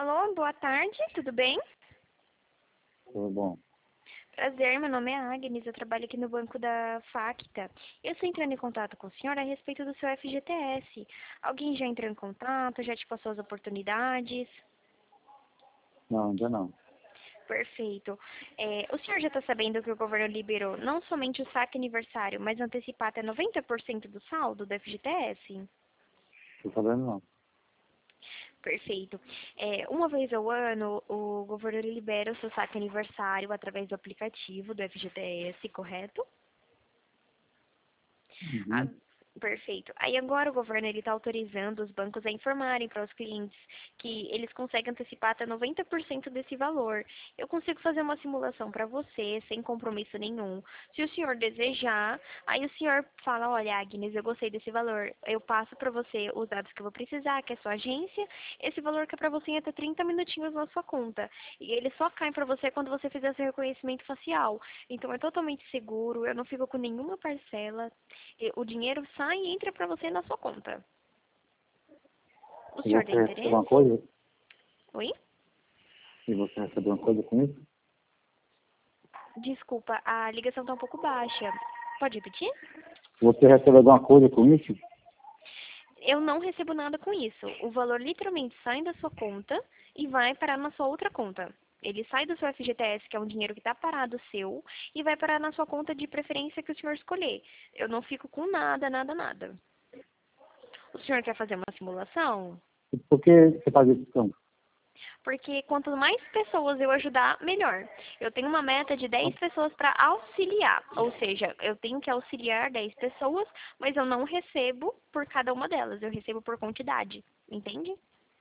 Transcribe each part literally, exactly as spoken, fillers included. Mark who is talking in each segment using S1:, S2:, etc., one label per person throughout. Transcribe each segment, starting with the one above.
S1: Alô, boa tarde, tudo bem?
S2: Tudo bom.
S1: Prazer, meu nome é Agnes, eu trabalho aqui no banco da Facta. Eu estou entrando em contato com o senhor a respeito do seu F G T S. Alguém já entrou em contato, já te passou as oportunidades?
S2: Não, ainda não.
S1: Perfeito. É, o senhor já está sabendo que o governo liberou não somente o saque aniversário, mas antecipar até noventa por cento do saldo do F G T S?
S2: Tô sabendo não.
S1: Perfeito. É, uma vez ao ano, o governo libera o seu saque aniversário através do aplicativo do F G T S, correto? Ah,
S2: Uhum.
S1: perfeito. Aí agora o governo ele está autorizando os bancos a informarem para os clientes que eles conseguem antecipar até noventa por cento desse valor. Eu consigo fazer uma simulação para você, sem compromisso nenhum. Se o senhor desejar, aí o senhor fala, olha, Agnes, eu gostei desse valor. Eu passo para você os dados que eu vou precisar, que é sua agência. Esse valor que é para você em até trinta minutinhos na sua conta. E ele só cai para você quando você fizer seu reconhecimento facial. Então é totalmente seguro, eu não fico com nenhuma parcela. E o dinheiro sai e entra para você na sua conta. O
S2: E
S1: senhor
S2: você
S1: tem
S2: recebeu alguma
S1: interesse?
S2: coisa?
S1: Oi?
S2: E você recebeu alguma coisa com isso?
S1: Desculpa, a ligação está um pouco baixa. Pode repetir?
S2: Você recebeu alguma coisa com isso?
S1: Eu não recebo nada com isso. O valor literalmente sai da sua conta e vai parar na sua outra conta. Ele sai do seu F G T S, que é um dinheiro que está parado seu, e vai parar na sua conta de preferência que o senhor escolher. Eu não fico com nada, nada, nada. O senhor quer fazer uma simulação?
S2: E por que você faz isso então?
S1: Porque quanto mais pessoas eu ajudar, melhor. Eu tenho uma meta de dez pessoas para auxiliar. Ou seja, eu tenho que auxiliar dez pessoas, mas eu não recebo por cada uma delas. Eu recebo por quantidade. Entende?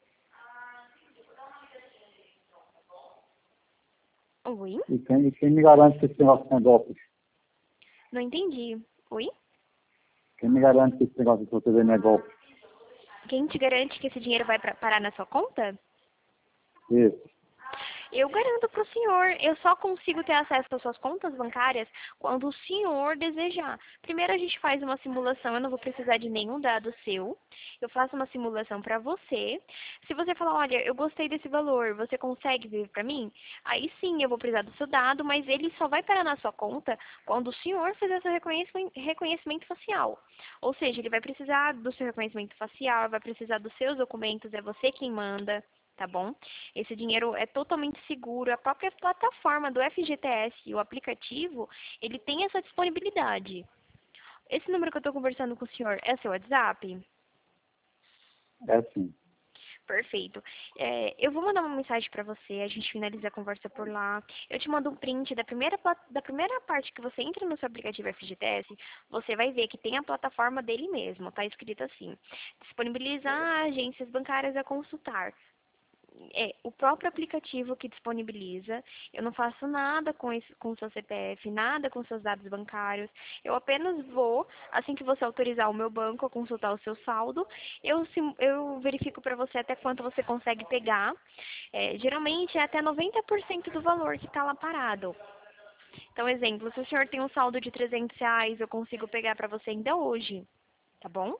S1: Oi?
S2: E quem, e quem me garante que esse negócio não é golpe?
S1: Não entendi. Oi?
S2: Quem me garante que esse negócio que você vê não é golpe?
S1: Quem te garante que esse dinheiro vai pra, parar na sua conta?
S2: Isso.
S1: Eu garanto para o senhor, eu só consigo ter acesso às suas contas bancárias quando o senhor desejar. Primeiro a gente faz uma simulação, eu não vou precisar de nenhum dado seu. Eu faço uma simulação para você. Se você falar, olha, eu gostei desse valor, você consegue vir para mim? Aí sim eu vou precisar do seu dado, mas ele só vai parar na sua conta quando o senhor fizer seu reconhecimento, reconhecimento facial. Ou seja, ele vai precisar do seu reconhecimento facial, vai precisar dos seus documentos, é você quem manda. Tá bom? Esse dinheiro é totalmente seguro. A própria plataforma do F G T S, o aplicativo, ele tem essa disponibilidade. Esse número que eu estou conversando com o senhor é seu WhatsApp?
S2: É assim.
S1: Perfeito. É, eu vou mandar uma mensagem para você, a gente finaliza a conversa por lá. Eu te mando um print da primeira, da primeira parte que você entra no seu aplicativo F G T S, você vai ver que tem a plataforma dele mesmo, tá escrito assim. Disponibilizar agências bancárias a consultar. É o próprio aplicativo que disponibiliza. Eu não faço nada com esse, com o seu C P F, nada com seus dados bancários. Eu apenas vou, assim que você autorizar o meu banco a consultar o seu saldo, eu, sim- eu verifico para você até quanto você consegue pegar. É, geralmente é até noventa por cento do valor que está lá parado. Então, exemplo, se o senhor tem um saldo de trezentos reais, eu consigo pegar para você ainda hoje. Tá bom?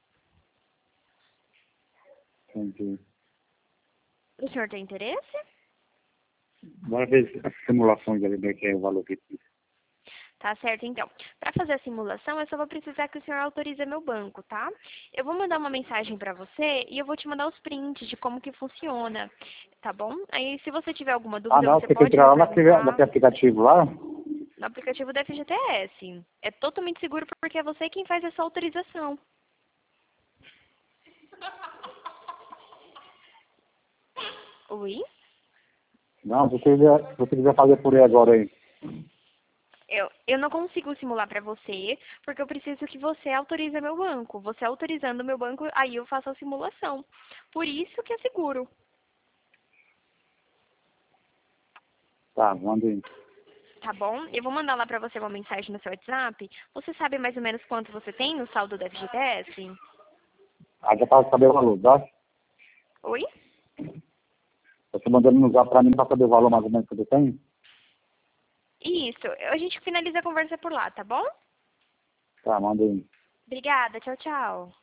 S2: Entendi.
S1: O senhor tem interesse?
S2: Bora ver as simulações ali, né, que é o valor que precisa.
S1: Tá certo, então. Para fazer a simulação, eu só vou precisar que o senhor autorize meu banco, tá? Eu vou mandar uma mensagem para você e eu vou te mandar os prints de como que funciona, tá bom? Aí, se você tiver alguma
S2: Ah,
S1: dúvida,
S2: não,
S1: você
S2: você tem que
S1: pode
S2: tirar
S1: me
S2: lá naquele,
S1: perguntar
S2: naquele aplicativo lá?
S1: no aplicativo da F G T S. É totalmente seguro porque é você quem faz essa autorização. Oi?
S2: Não, se você quiser, se você quiser fazer por aí agora aí.
S1: Eu, eu não consigo simular para você, porque eu preciso que você autorize meu banco. Você autorizando meu banco, aí eu faço a simulação. Por isso que é seguro.
S2: Tá, manda aí.
S1: Tá bom? Eu vou mandar lá pra você uma mensagem no seu WhatsApp. Você sabe mais ou menos quanto você tem no saldo do F G T S?
S2: Aí já para saber o valor, tá?
S1: Oi?
S2: Você mandando no zap pra mim para saber o valor mais ou menos que eu tenho?
S1: Isso. A gente finaliza a conversa por lá, tá bom?
S2: Tá, manda aí.
S1: Obrigada. Tchau, tchau.